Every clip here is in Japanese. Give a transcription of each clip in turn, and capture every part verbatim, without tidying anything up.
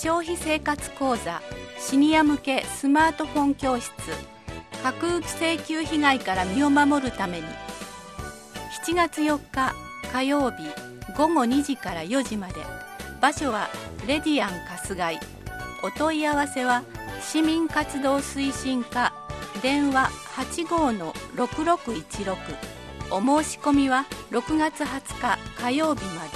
消費生活講座シニア向けスマートフォン教室架空請求被害から身を守るためにしちがつよっか火曜日ごごにじからよじまで。場所はレディアン春日井。お問い合わせは市民活動推進課電話 はちごのろくろくいちろく。お申し込みはろくがつはつか火曜日まで。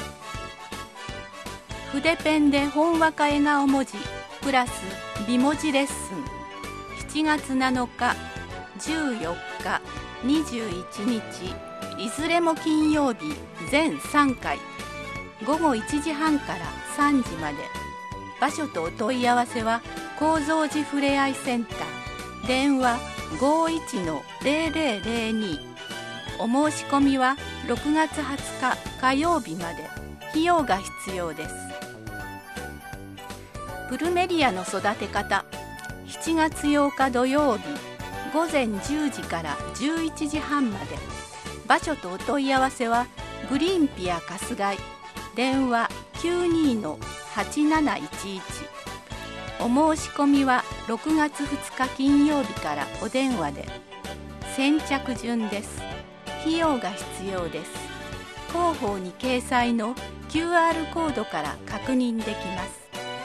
筆ペンで本和歌笑顔文字プラス美文字レッスンしちがつなのかじゅうよっかにじゅういちにちいずれも金曜日全さんかいごごいちじはんからさんじまで。場所とお問い合わせは高蔵寺ふれあいセンター電話 ごいちのぜろぜろぜろに。お申し込みはろくがつはつか火曜日まで。費用が必要です。プルメリアの育て方。しちがつようか土曜日ごぜんじゅうじからじゅういちじはんまで。場所とお問い合わせはグリーンピア春日井電話 きゅうにのはちなないちいち。お申し込みはろくがつふつか金曜日からお電話で。先着順です。費用が必要です。広報に掲載の キューアール コードから確認できます。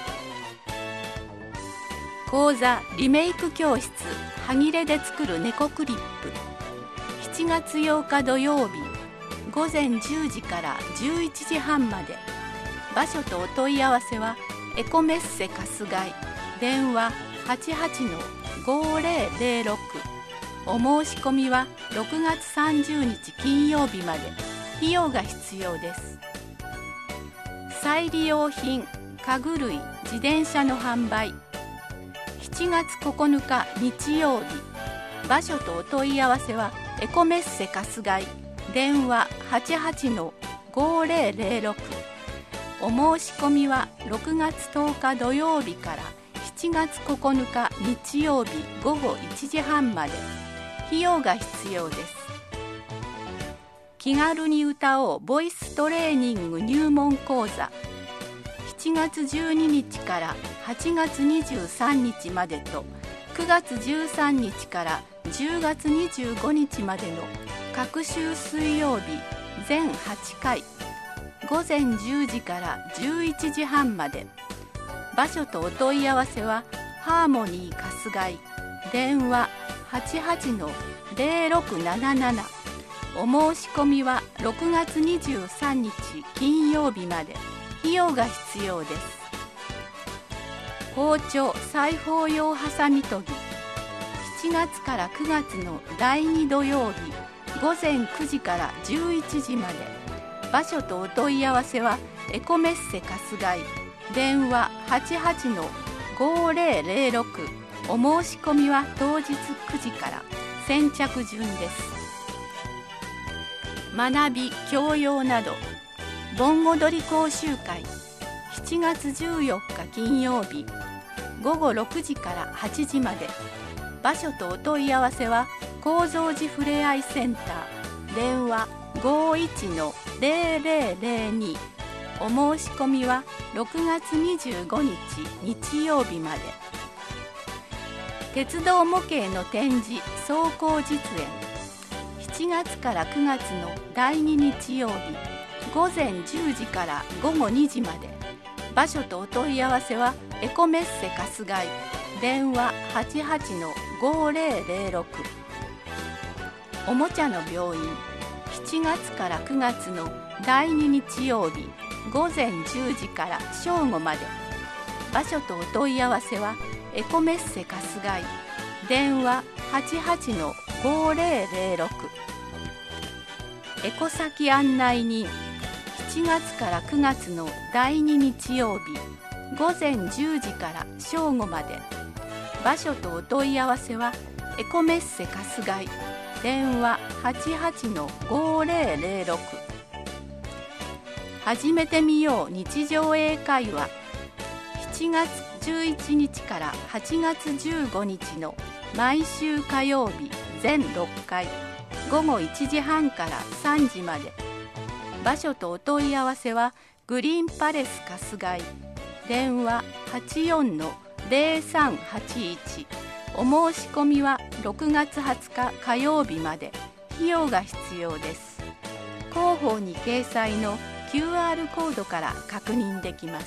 講座リメイク教室はぎれで作る猫クリップ。しちがつようか土曜日ごぜんじゅうじからじゅういちじはんまで。場所とお問い合わせはエコメッセ春日井電話 はちはちのごぜろぜろろく。お申し込みはろくがつさんじゅうにち金曜日まで。費用が必要です。再利用品家具類自転車の販売。しちがつここのか日曜日。場所とお問い合わせはエコメッセ春日井電話 はちはちのごぜろぜろろく。お申し込みはろくがつとおか土曜日からしちがつここのか日曜日ごごいちじはんまで。費用が必要です。気軽に歌おうボイストレーニング入門講座。しちがつじゅうににちからはちがつにじゅうさんにちまでとくがつじゅうさんにちからじゅうがつにじゅうごにちまでの各週水曜日全はちかいごぜんじゅうじからじゅういちじはんまで。場所とお問い合わせはハーモニー春日井電話 はちはちのぜろろくなななな。お申し込みはろくがつにじゅうさんにち金曜日まで。費用が必要です。包丁裁縫用ハサミ研ぎ。しちがつからくがつのだいに土曜日ごぜんくじからじゅういちじまで。場所とお問い合わせはエコメッセ春日井電話 はちはちのごぜろぜろろく。お申し込みは当日くじから先着順です。学び教養など盆踊り講習会。しちがつじゅうよっか金曜日ごごろくじからはちじまで。場所とお問い合わせは高蔵寺ふれあいセンター電話 ごいちのぜろぜろぜろに。お申し込みはろくがつにじゅうごにち日曜日まで。鉄道模型の展示走行実演。しちがつからくがつのだいに日曜日ごぜんじゅうじからごごにじまで。場所とお問い合わせはエコメッセ春日井電話 はちはちのごぜろぜろろく。おもちゃの病院。しちがつからくがつのだいに日曜日ごぜんじゅうじから正午まで。場所とお問い合わせはエコメッセ春日井電話 はちはちのごぜろぜろろく。エコ先案内人。しちがつからくがつのだいに日曜日ごぜんじゅうじから正午まで。場所とお問い合わせはエコメッセ春日井電話 はちはちのごぜろぜろろく。始めてみよう日常英会話。しちがつじゅういちにちからはちがつじゅうごにちの毎週火曜日全ろっかいごごいちじはんからさんじまで。場所とお問い合わせはグリーンパレス春日井電話 はちよんのゼロさんはちいち。お申し込みはろくがつはつか火曜日まで。費用が必要です。広報に掲載の キューアール コードから確認できます。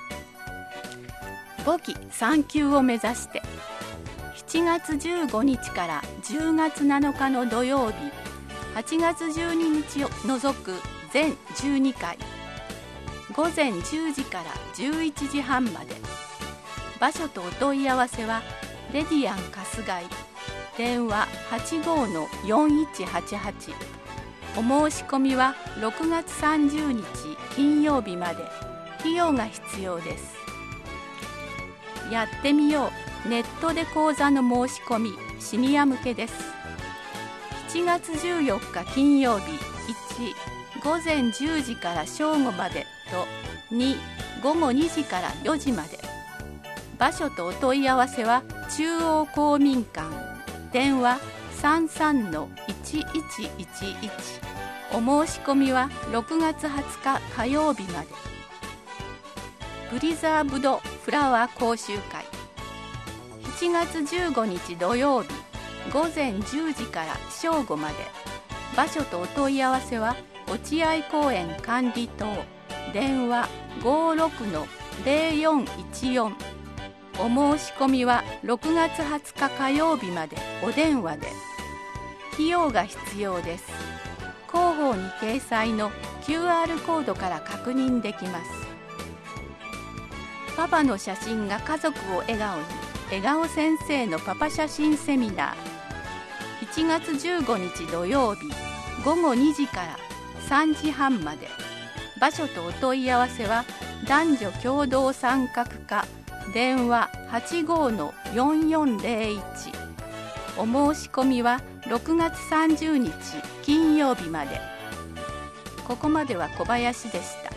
簿記さん級を目指して、しちがつじゅうごにちからじゅうがつなのかの土曜日、はちがつじゅうににちを除く全じゅうにかい、ごぜんじゅうじからじゅういちじはんまで。場所とお問い合わせはレディアン春日井、電話 はちごのよんいちはちはち。お申し込みはろくがつさんじゅうにち金曜日まで。費用が必要です。やってみよう。ネットで講座の申し込み、シニア向けです。しちがつじゅうよっか金曜日、いち、ごぜんじゅうじから正午までと、に、ごごにじからよじまで。場所とお問い合わせは中央公民館、電話 さんさんのいちいちいちいち。お申し込みはろくがつはつか火曜日まで。プリザーブドフラワー講習会、しちがつじゅうごにち土曜日、ごぜんじゅうじから正午まで。場所とお問い合わせは落合公園管理棟、電話 ごろくのゼロよんいちよん。お申し込みはろくがつはつか火曜日までお電話で。費用が必要です。広報に掲載の キューアール コードから確認できます。パパの写真が家族を笑顔に、笑顔先生のパパ写真セミナー。しちがつじゅうごにち土曜日、ごごにじからさんじはんまで。場所とお問い合わせは男女共同参画課、電話 はちごのよんよんゼロいち。お申し込みはろくがつさんじゅうにち金曜日まで。ここまでは小林でした。